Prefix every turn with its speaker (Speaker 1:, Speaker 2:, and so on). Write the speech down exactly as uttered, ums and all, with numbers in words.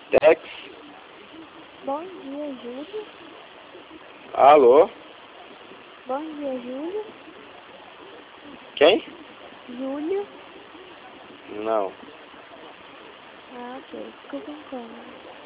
Speaker 1: Tex.
Speaker 2: Bom dia, Júlio.
Speaker 1: Alô?
Speaker 2: Bom dia, Júlio.
Speaker 1: Quem?
Speaker 2: Júlio.
Speaker 1: Não.
Speaker 2: Ah, ok. Desculpa então.